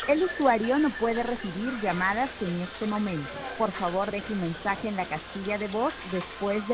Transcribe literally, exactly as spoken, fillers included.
El usuario no puede recibir llamadas en este momento. Por favor, deje un mensaje en la casilla de voz después de